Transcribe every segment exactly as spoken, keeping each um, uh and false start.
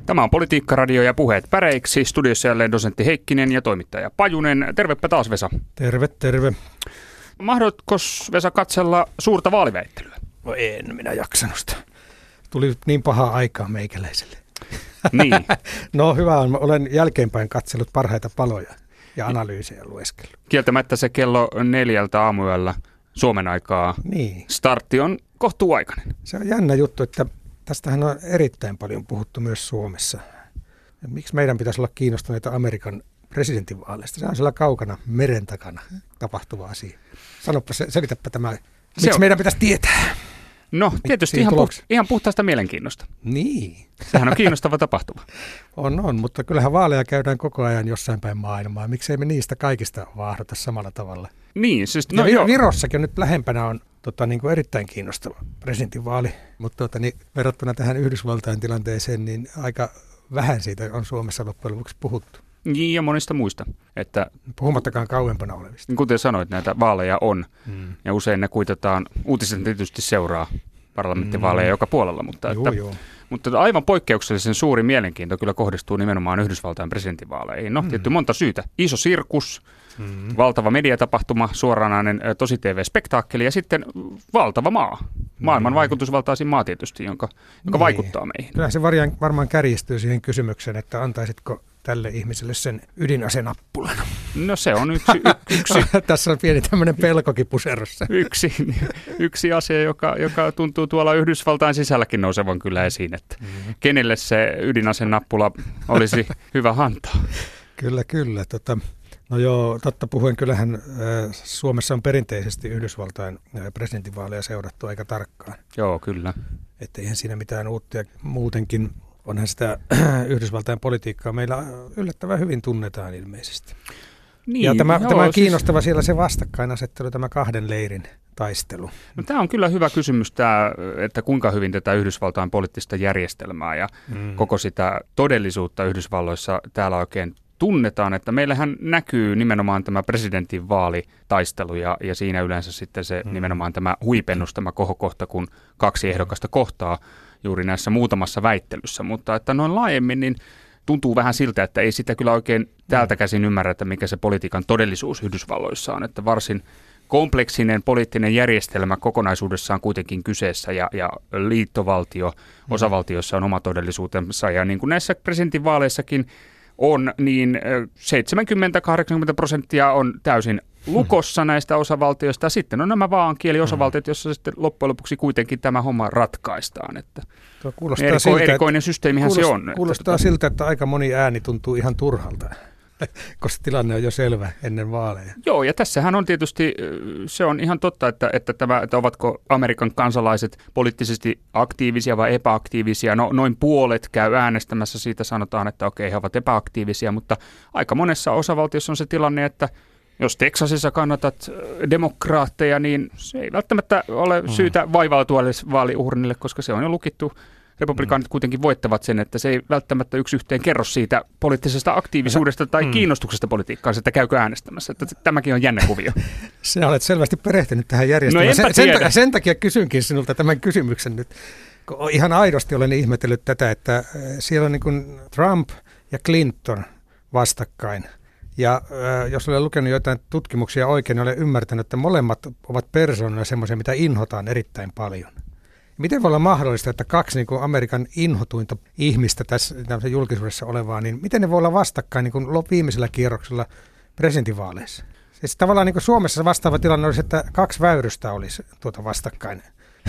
Tämä on Politiikka-radio ja puheet päreiksi. Studiossa jälleen dosentti Heikkinen ja toimittaja Pajunen. Tervepä taas, Vesa. Terve, terve. Mahdotko, Vesa, katsella suurta vaaliväittelyä? No en minä jaksanut sitä. Tuli niin pahaa aikaa meikäläiselle. Niin. No hyvä on. Olen jälkeenpäin katsellut parhaita paloja ja analyysejä lueskellut. Kieltämättä se kello neljältä aamuyöllä Suomen aikaa niin. Startti on kohtuuaikainen. Se on jännä juttu, että tästähän on erittäin paljon puhuttu myös Suomessa. Ja miksi meidän pitäisi olla kiinnostuneita Amerikan presidentinvaaleista? Se on siellä kaukana meren takana tapahtuva asia. Sanoppa, selitäpä tämä. Miksi on... meidän pitäisi tietää? No tietysti ihan, puht- ihan puhtaasta mielenkiinnosta. Niin. Sehän on kiinnostava tapahtuma. On, on, mutta kyllähän vaaleja käydään koko ajan jossain päin maailmaa. Miksei me niistä kaikista vaahdota samalla tavalla? Niin, siis... No ja joo. Virossakin nyt lähempänä on tota, niin kuin erittäin kiinnostava presidentinvaali, mutta tota, niin, verrattuna tähän Yhdysvaltain tilanteeseen, niin aika vähän siitä on Suomessa loppujen lopuksi puhuttu. Niin, ja monista muista. Että, puhumattakaan kauempana olevista. Kuten sanoit, näitä vaaleja on, hmm. ja usein ne kuitataan, uutiset tietysti seuraa parlamenttivaaleja hmm. joka puolella, mutta, joo, että, joo. mutta aivan poikkeuksellisen suuri mielenkiinto kyllä kohdistuu nimenomaan Yhdysvaltain presidentinvaaleihin. No, hmm. tietty monta syytä. Iso sirkus, hmm. valtava mediatapahtuma, suoranainen tosi T V-spektaakkeli ja sitten valtava maa. Maailman hmm. vaikutusvaltaisin maa tietysti, jonka, joka niin. vaikuttaa meihin. Kyllä se varmaan kärjistyy siihen kysymykseen, että antaisitko tälle ihmiselle sen ydinasenappulan. No se on yksi... yksi Tässä on pieni tämmöinen pelkokin puserossa. Yksi, yksi asia, joka, joka tuntuu tuolla Yhdysvaltain sisälläkin nousevan kyllä esiin, että mm-hmm. kenelle se ydinasenappula olisi hyvä antaa. Kyllä, kyllä. Tota, no joo, totta puhuen, kyllähän äh, Suomessa on perinteisesti Yhdysvaltain äh, presidentinvaaleja seurattu aika tarkkaan. Joo, kyllä. Että eihän siinä mitään uutta ja muutenkin... Onhan sitä Yhdysvaltain politiikkaa meillä yllättävän hyvin tunnetaan ilmeisesti. Niin, ja tämä, joo, tämä on siis... kiinnostava siellä se vastakkainasettelu, tämä kahden leirin taistelu. No, tämä on kyllä hyvä kysymys, tämä, että kuinka hyvin tätä Yhdysvaltain poliittista järjestelmää ja mm. koko sitä todellisuutta Yhdysvalloissa täällä oikein tunnetaan, että meillähän näkyy nimenomaan tämä presidentin vaalitaistelu ja, ja siinä yleensä sitten se mm. nimenomaan tämä huipennus, tämä kohokohta, kun kaksi ehdokasta kohtaa juuri näissä muutamassa väittelyssä, mutta että noin laajemmin niin tuntuu vähän siltä, että ei sitä kyllä oikein täältä käsin ymmärrä, että mikä se politiikan todellisuus Yhdysvalloissa on, että varsin kompleksinen poliittinen järjestelmä kokonaisuudessaan kuitenkin kyseessä ja, ja liittovaltio osavaltioissa on oma todellisuutensa ja niin kuin näissä presidentinvaaleissakin on, niin seitsemänkymmentä kahdeksankymmentä prosenttia on täysin lukossa näistä osavaltioista. Sitten on nämä vaankieliosavaltiot, joissa sitten loppujen lopuksi kuitenkin tämä homma ratkaistaan. Että Tuo kuulostaa eriko, siltä, erikoinen systeemihän kuulostaa, se on. Kuulostaa että, siltä, että aika moni ääni tuntuu ihan turhalta, koska tilanne on jo selvä ennen vaaleja. Joo, ja tässähän on tietysti, se on ihan totta, että, että, tämä, että ovatko Amerikan kansalaiset poliittisesti aktiivisia vai epäaktiivisia. No noin puolet käy äänestämässä, siitä sanotaan, että okei, he ovat epäaktiivisia, mutta aika monessa osavaltiossa on se tilanne, että jos Teksasissa kannatat demokraatteja, niin se ei välttämättä ole syytä vaivautua edes vaaliurnille, koska se on jo lukittu. Republikaanit kuitenkin voittavat sen, että se ei välttämättä yksi yhteen kerro siitä poliittisesta aktiivisuudesta tai mm. kiinnostuksesta politiikkaan, että käykö äänestämässä. Että tämäkin on jännä kuvio. Sinä olet selvästi perehtynyt tähän järjestelmään. No sen, sen, takia, sen takia kysynkin sinulta tämän kysymyksen nyt. Ihan aidosti olen ihmetellyt tätä, että siellä on niin kuin Trump ja Clinton vastakkain. Ja äh, jos olen lukenut jotain tutkimuksia oikein, niin olen ymmärtänyt, että molemmat ovat persoonilla semmoisia, mitä inhotaan erittäin paljon. Miten voi olla mahdollista, että kaksi niin kuin Amerikan inhotuinta ihmistä tässä julkisuudessa olevaa, niin miten ne voi olla vastakkain niin kuin viimeisellä kierroksella presidentinvaaleissa? Siis tavallaan niin kuin Suomessa vastaava tilanne olisi, että kaksi väyrystä olisi tuota vastakkain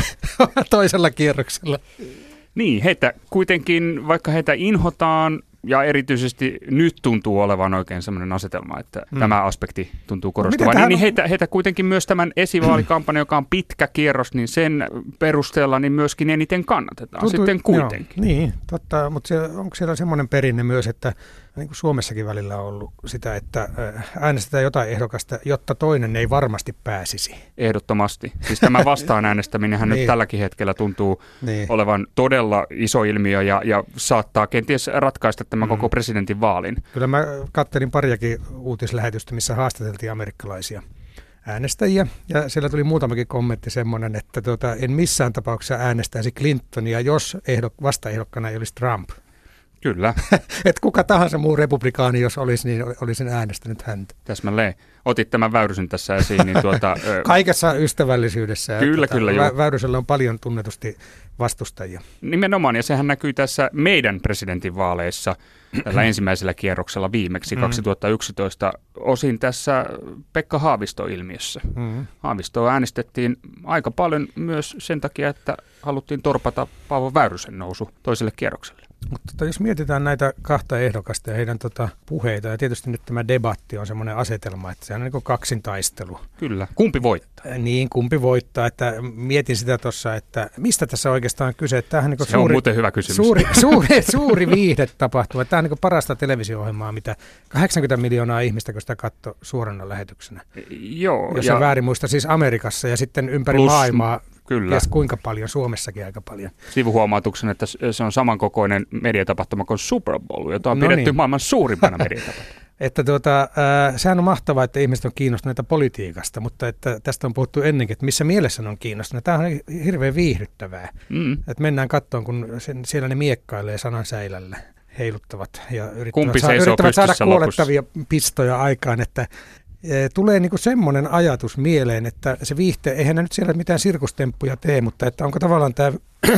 toisella kierroksella. Niin, heitä kuitenkin, vaikka heitä inhotaan, ja erityisesti nyt tuntuu olevan oikein sellainen asetelma, että hmm. tämä aspekti tuntuu korostuvan. No, niin, niin heitä, heitä kuitenkin myös tämän esivaalikampanja, joka on pitkä kierros, niin sen perusteella niin myöskin eniten kannatetaan tuntuu, sitten kuitenkin. Joo, niin, totta, mutta siellä, onko siellä semmoinen perinne myös, että niin kuin Suomessakin välillä on ollut sitä, että äänestetään jotain ehdokasta, jotta toinen ei varmasti pääsisi. Ehdottomasti. Siis tämä vastaan äänestäminenhän niin. nyt tälläkin hetkellä tuntuu niin. olevan todella iso ilmiö ja, ja saattaa kenties ratkaista tämän mm. koko presidentin vaalin. Kyllä mä katselin pariakin uutislähetystä, missä haastateltiin amerikkalaisia äänestäjiä, ja siellä tuli muutamakin kommentti semmoinen, että tuota, en missään tapauksessa äänestäisi Clintonia, jos ehdok, vastaehdokkana ei olisi Trump. Kyllä. Että kuka tahansa muu republikaani, jos olisi, niin olisin äänestänyt häntä. Täsmälleen. Otit tämän Väyrysen tässä esiin. Niin tuota, Kaikessa ystävällisyydessä. Kyllä, tuota, kyllä. Vä- Väyrysellä on paljon tunnetusti vastustajia. Nimenomaan, ja sehän näkyy tässä meidän presidentinvaaleissa tällä ensimmäisellä kierroksella viimeksi mm. kaksituhattayksitoista, osin tässä Pekka Haavisto-ilmiössä. Mm. Haavistoa äänestettiin aika paljon myös sen takia, että haluttiin torpata Paavo Väyrysen nousu toiselle kierrokselle. Mutta tota, jos mietitään näitä kahta ehdokasta ja heidän tota, puheita, ja tietysti nyt tämä debatti on semmoinen asetelma, että sehän on niin kaksintaistelu. Kyllä. Kumpi voittaa? Niin, kumpi voittaa. Että mietin sitä tuossa, että mistä tässä oikeastaan on kyse. Tämähän niin Se suuri, on muuten hyvä kysymys. Suuri, suuri, suuri viihdetapahtuma. Tämä on niin parasta televisio-ohjelmaa, mitä kahdeksankymmentä miljoonaa ihmistä, kun sitä katsoo suorana lähetyksenä. Joo. Jos ja on väärin muista, siis Amerikassa ja sitten ympäri plus, maailmaa. Kyllä. Ja kuinka paljon, Suomessakin aika paljon. Sivuhuomautuksen, että se on samankokoinen mediatapahtuma kuin Super Bowl, jota on no pidetty niin. maailman suurimpana mediatapahtumana. Että tuota, äh, sehän on mahtavaa, että ihmiset on kiinnostuneita politiikasta, mutta että tästä on puhuttu ennenkin, että missä mielessä ne on kiinnostuneita. Tämä on hirveän viihdyttävää, mm. että mennään katsomaan, kun sen, siellä ne miekkailee sanan säilällä, heiluttavat ja yrittävät, saa, yrittävät saada kuolettavia pistoja aikaan, että tulee niinku semmoinen ajatus mieleen, että se viihte, eihän ne nyt siellä mitään sirkustemppuja tee, mutta että onko tavallaan tämä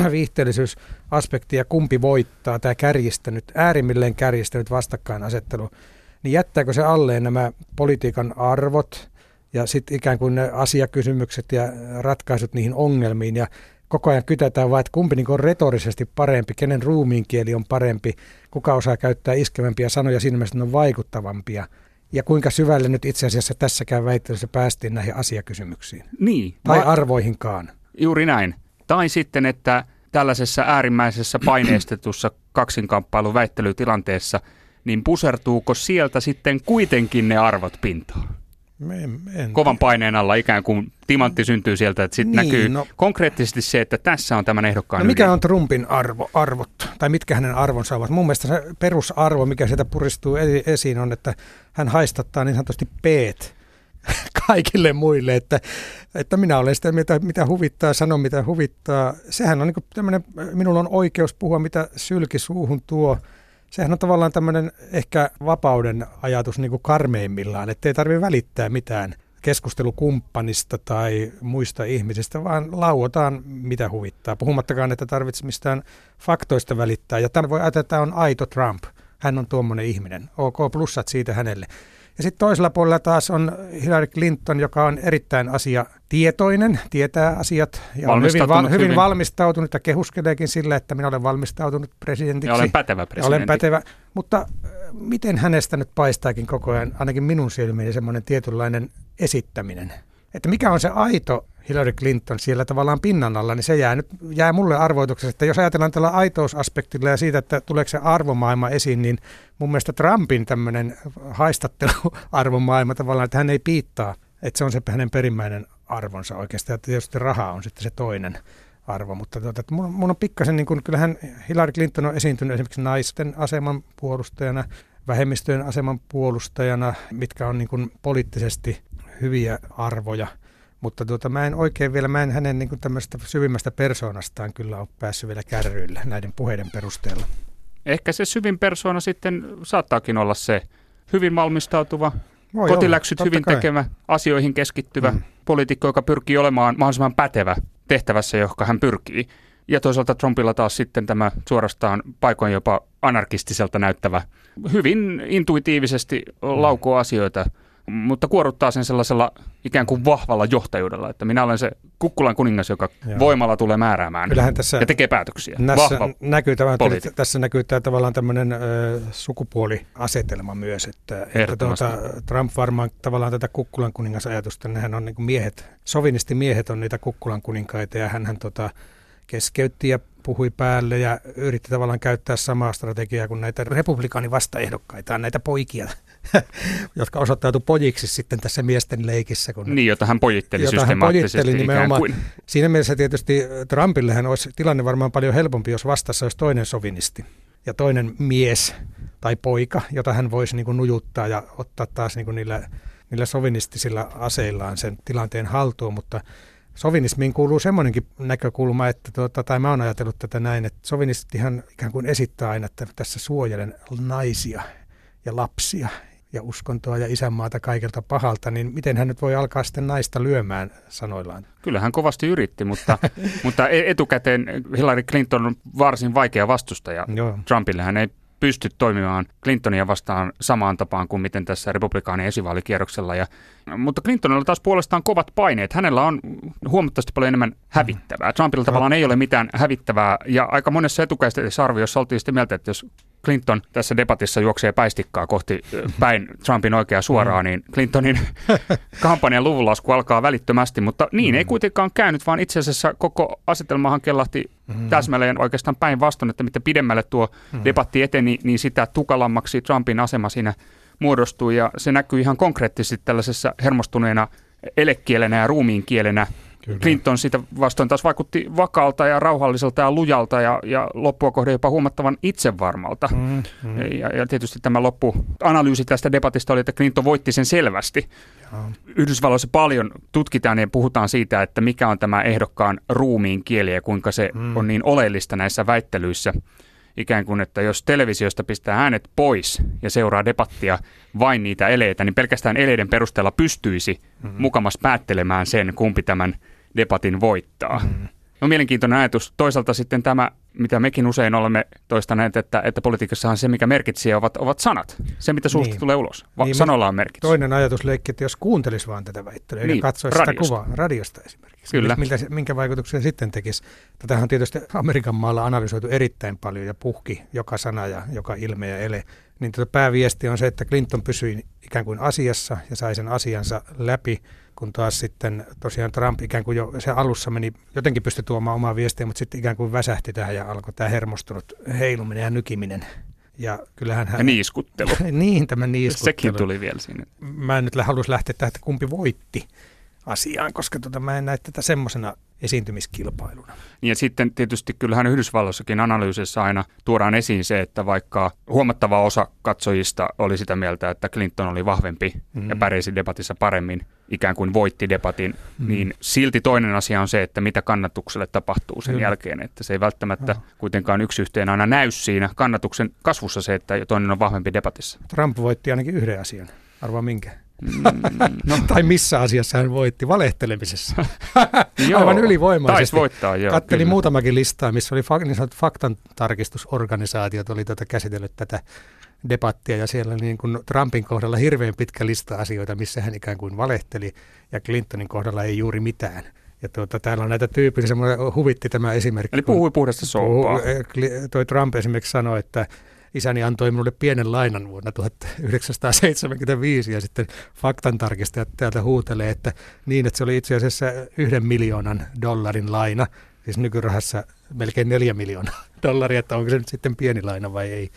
viihteellisyysaspekti ja kumpi voittaa, tämä kärjistänyt, äärimmilleen kärjistänyt vastakkainasettelu, niin jättääkö se alleen nämä politiikan arvot ja sitten ikään kuin ne asiakysymykset ja ratkaisut niihin ongelmiin ja koko ajan kytätään vaan, että kumpi niin on retorisesti parempi, kenen ruumiinkieli on parempi, kuka osaa käyttää iskevämpiä sanoja, siinä mielessä ne on vaikuttavampia. Ja kuinka syvälle nyt itse asiassa tässäkään väittelyssä päästiin näihin asiakysymyksiin? Niin. Tai va- arvoihinkaan. Juuri näin. Tai sitten, että tällaisessa äärimmäisessä paineistetussa kaksinkamppailun väittelytilanteessa, niin pusertuuko sieltä sitten kuitenkin ne arvot pintaan? En, en. Kovan paineen alla ikään kuin timantti syntyy sieltä, että sitten niin, näkyy no, konkreettisesti se, että tässä on tämän ehdokkaan no mikä ydin. on Trumpin arvo, arvot, tai mitkä hänen arvonsa ovat? Mun mielestä se perusarvo, mikä sieltä puristuu esiin, on, että hän haistattaa niin sanotusti peet kaikille muille, että, että minä olen sitä, mitä, mitä huvittaa, sanon mitä huvittaa. Sehän on niin kuin tämmöinen, minulla on oikeus puhua, mitä sylki suuhun tuo. Sehän on tavallaan tämmöinen ehkä vapauden ajatus niin kuin karmeimmillaan, että ei tarvitse välittää mitään keskustelukumppanista tai muista ihmisistä, vaan lauotaan mitä huvittaa. Puhumattakaan, että tarvitse mistään faktoista välittää. Ja tämän voi ajatella, että tämä on aito Trump. Hän on tuommoinen ihminen. OK, plussat siitä hänelle. Ja sitten toisella puolella taas on Hillary Clinton, joka on erittäin asiatietoinen, tietää asiat ja on hyvin, val, hyvin, hyvin valmistautunut ja kehuskeleekin sillä, että minä olen valmistautunut presidentiksi. Ja olen pätevä presidentti. Olen pätevä, mutta miten hänestä nyt paistaakin koko ajan, ainakin minun silmiini, semmoinen tietynlainen esittäminen. Että mikä on se aito Hillary Clinton siellä tavallaan pinnan alla, niin se jää, nyt, jää mulle arvoituksessa, että jos ajatellaan tällä aitousaspektilla ja siitä, että tuleeko se arvomaailma esiin, niin mun mielestä Trumpin tämmöinen haistatteluarvomaailma tavallaan, että hän ei piittaa, että se on se hänen perimmäinen arvonsa oikeastaan, että tietysti raha on sitten se toinen arvo, mutta tuota, että mun, mun on pikkasen, niin kuin, kyllähän Hillary Clinton on esiintynyt esimerkiksi naisten aseman puolustajana, vähemmistöjen aseman puolustajana, mitkä on niin kuin poliittisesti hyviä arvoja. Mutta tuota, mä en oikein vielä, mä en hänen niin kuin tämmöistä syvimmästä persoonastaan kyllä ole päässyt vielä kärryille näiden puheiden perusteella. Ehkä se syvin persoona sitten saattaakin olla se hyvin valmistautuva, Voi kotiläksyt olla, hyvin kai. tekevä, asioihin keskittyvä mm. poliitikko, joka pyrkii olemaan mahdollisimman pätevä tehtävässä, johon hän pyrkii. Ja toisaalta Trumpilla taas sitten tämä suorastaan paikoin jopa anarkistiselta näyttävä, hyvin intuitiivisesti laukoo asioita, mutta kuoruttaa sen sellaisella ikään kuin vahvalla johtajuudella, että minä olen se kukkulan kuningas, joka Joo. voimalla tulee määräämään ja tekee päätöksiä. Vahva näkyy tämä, tässä näkyy tämä tavallaan tämmöinen ö, sukupuoliasetelma myös, että, että tuota, Trump varmaan tavallaan tätä kukkulan kuningasajatusta, nehän on niin kuin miehet, sovinistimiehet on niitä kukkulan kuninkaita ja hänhän tota, keskeytti ja puhui päälle ja yritti tavallaan käyttää samaa strategiaa kuin näitä republikaanivastaehdokkaita, näitä poikia, jotka osoittautui pojiksi sitten tässä miesten leikissä. Kun niin, jota hän pojitteli jota systemaattisesti hän pojitteli ikään kuin. Siinä mielessä tietysti Trumpillehän olisi tilanne varmaan paljon helpompi, jos vastassa olisi toinen sovinisti ja toinen mies tai poika, jota hän voisi niin kuin nujuttaa ja ottaa taas niin kuin niillä, niillä sovinistisilla aseillaan sen tilanteen haltuun, mutta sovinismiin kuuluu semmoinenkin näkökulma, että tuota, tai mä oon ajatellut tätä näin, että sovinistihan ikään kuin esittää aina, että tässä suojelen naisia ja lapsia ja uskontoa ja isänmaata kaikelta pahalta, niin miten hän nyt voi alkaa sitten naista lyömään sanoillaan? Kyllä hän kovasti yritti, mutta, mutta etukäteen Hillary Clinton on varsin vaikea vastustaja. Joo. Trumpille hän ei pysty toimimaan Clintonia vastaan samaan tapaan kuin miten tässä republikaanien esivaalikierroksella. Ja, mutta Clintonilla taas puolestaan kovat paineet. Hänellä on huomattavasti paljon enemmän hävittävää. Trumpilla tavallaan ei ole mitään hävittävää ja aika monessa etukäisessä arviossa oltiin sitä mieltä, että jos Clinton tässä debatissa juoksee päistikkaa kohti päin Trumpin oikeaa suoraan, niin Clintonin kampanjan luvunlasku alkaa välittömästi, mutta niin ei kuitenkaan käynyt, vaan itse asiassa koko asetelmahan kellahti täsmälleen oikeastaan päinvastoin, että mitä pidemmälle tuo debatti eteni, niin sitä tukalammaksi Trumpin asema siinä muodostui ja se näkyy ihan konkreettisesti tällaisessa hermostuneena elekielenä ja ruumiinkielenä. Kyllä. Clinton sitä vastoin taas vaikutti vakaalta ja rauhalliselta ja lujalta ja, ja loppua kohden jopa huomattavan itsevarmalta. Mm, mm. Ja, ja tietysti tämä loppuanalyysi tästä debatista oli, että Clinton voitti sen selvästi. Ja. Yhdysvalloissa paljon tutkitaan ja puhutaan siitä, että mikä on tämä ehdokkaan ruumiin kieli ja kuinka se mm. on niin oleellista näissä väittelyissä. Ikään kuin, että jos televisiosta pistää äänet pois ja seuraa debattia vain niitä eleitä, niin pelkästään eleiden perusteella pystyisi mm-hmm. mukamas päättelemään sen, kumpi tämän debatin voittaa. Mm-hmm. No mielenkiintoinen ajatus. Toisaalta sitten tämä, mitä mekin usein olemme toistaneet, että, että politiikassahan se, mikä merkitsee, ovat, ovat sanat. Se, mitä suusta niin tulee ulos. Va- niin, sanoilla on merkitys. Toinen ajatusleikki, että jos kuuntelisi vaan tätä väittelyä niin, ja katsoisi radiosta. Sitä kuvaa radiosta esimerkiksi. Kyllä. Miltä, minkä vaikutuksia sitten tekisi. Tätähän on tietysti Amerikan maalla analysoitu erittäin paljon ja puhki joka sana ja joka ilme ja ele. Niin tuota pääviesti on se, että Clinton pysyi ikään kuin asiassa ja sai sen asiansa läpi, kun taas sitten tosiaan Trump ikään kuin jo se alussa meni, jotenkin pystyi tuomaan omaa viestiä, mutta sitten ikään kuin väsähti tähän ja alkoi tämä hermostunut heiluminen ja nykiminen. Ja kyllähän hän... Ja niiskuttelu. Niin, tämä niiskuttelu. Sekin tuli vielä siinä. Mä en nyt halus lähteä tähän, että kumpi voitti asiaan, koska tota, mä en näe tätä semmoisena esiintymiskilpailuna. Ja sitten tietysti kyllähän Yhdysvalloissakin analyysissä aina tuodaan esiin se, että vaikka huomattava osa katsojista oli sitä mieltä, että Clinton oli vahvempi mm. ja pärjäsi debatissa paremmin, ikään kuin voitti debatin, mm. niin silti toinen asia on se, että mitä kannatukselle tapahtuu sen Kyllä. jälkeen. Että se ei välttämättä oh. kuitenkaan yksi yhteen aina näy siinä kannatuksen kasvussa se, että toinen on vahvempi debatissa. Trump voitti ainakin yhden asian. Arvaa minkä? Mm, no. Tai missä asiassa hän voitti? Valehtelemisessa. Aivan ylivoimaisesti. Taisi voittaa, joo. Kattelin kyllä. muutamakin listaa, missä oli niin sanotut faktantarkistusorganisaatiot oli tätä käsitellyt tätä debattia, ja siellä niin kuin Trumpin kohdalla hirveän pitkä lista asioita, missä hän ikään kuin valehteli, ja Clintonin kohdalla ei juuri mitään. Ja tuota, täällä on näitä tyypillisiä, huvitti tämä esimerkki. Eli puhui puhdasta soppaa. Toi Trump esimerkiksi sanoi, että isäni antoi minulle pienen lainan vuonna tuhatyhdeksänsataaseitsemänkymmentäviisi ja sitten faktantarkistajat täältä huutelee, että niin, että se oli itse asiassa yhden miljoonan dollarin laina, siis nykyrahassa melkein neljä miljoonaa dollaria, että onko se nyt sitten pieni laina vai ei.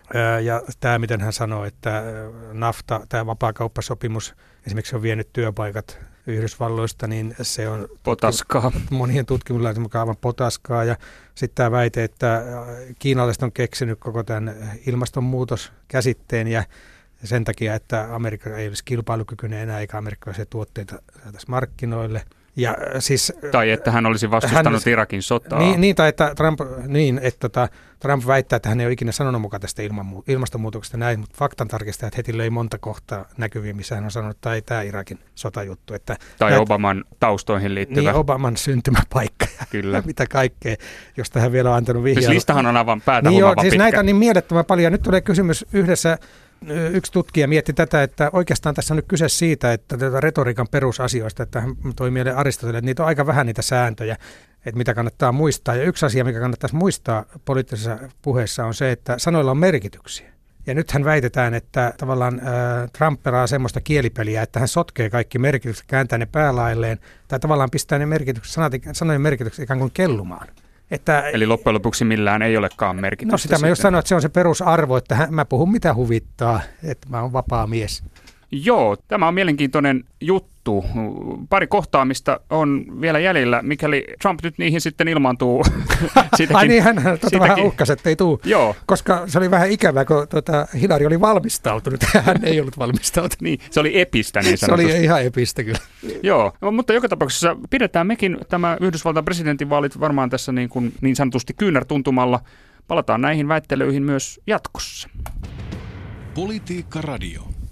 Ja tämä, miten hän sanoi, että NAFTA, tämä vapaakauppasopimus, esimerkiksi on vienyt työpaikat Yhdysvalloista, niin se on potaskaa. Monien tutkimuslaisen mukaan aivan potaskaa. Ja sitten tämä väite, että kiinalaiset on keksinyt koko tämän ilmastonmuutoskäsitteen ja sen takia, että Amerikka ei olisi kilpailukykyinen enää eikä amerikkalaisia tuotteita saataisiin markkinoille. Ja siis, tai että hän olisi vastustanut hän, Irakin sotaa. Niin, niin tai että Trump, niin, että tota, Trump väittää, että hän ei ole ikinä sanonut mukaan tästä ilman, ilmastonmuutoksesta näin, mutta faktantarkistajat heti löi monta kohtaa näkyviin, missä hän on sanonut, että ei tämä Irakin sotajuttu. Että tai näet, Obaman taustoihin liittyvä. Niin, Obaman syntymäpaikka ja Kyllä. mitä kaikkea, josta hän vielä on antanut vihjaa. Siis listahan on aivan päätä niin huomaava siis pitkä. Näitä on niin mielettömän paljon. Nyt tulee kysymys yhdessä. Yksi tutkija mietti tätä, että oikeastaan tässä on nyt kyse siitä, että tätä retoriikan perusasioista, että hän toi mieleen Aristoteleen, että niitä on aika vähän niitä sääntöjä, että mitä kannattaa muistaa. Ja yksi asia, mikä kannattaisi muistaa poliittisessa puheessa on se, että sanoilla on merkityksiä. Ja nythän väitetään, että tavallaan äh, Trump pelaa semmoista kielipeliä, että hän sotkee kaikki merkitykset, kääntää ne päälailleen, tai tavallaan pistää ne merkitykset, sanat, sanojen merkitykset ikään kuin kellumaan. Että, Eli loppujen lopuksi millään ei olekaan merkitystä. No sitä mä just sanoin, että se on se perusarvo, että hän, mä puhun mitä huvittaa, että mä oon vapaa mies. Joo, tämä on mielenkiintoinen juttu. juttu. Pari kohtaamista on vielä jäljellä, mikäli Trump nyt niihin sitten ilmaantuu. Ai niin, hän tuota vähän uhkasi, että ei tule, Joo. Koska se oli vähän ikävää, kun tuota, Hillary oli valmistautunut ja hän ei ollut valmistautunut. Niin, se oli epistä niin sanotusti. Se oli ihan epistä kyllä. Joo, mutta joka tapauksessa pidetään mekin tämä Yhdysvaltain presidentinvaalit varmaan tässä niin, kuin niin sanotusti kyynärtuntumalla. Palataan näihin väittelyihin myös jatkossa. Politiikka Radio.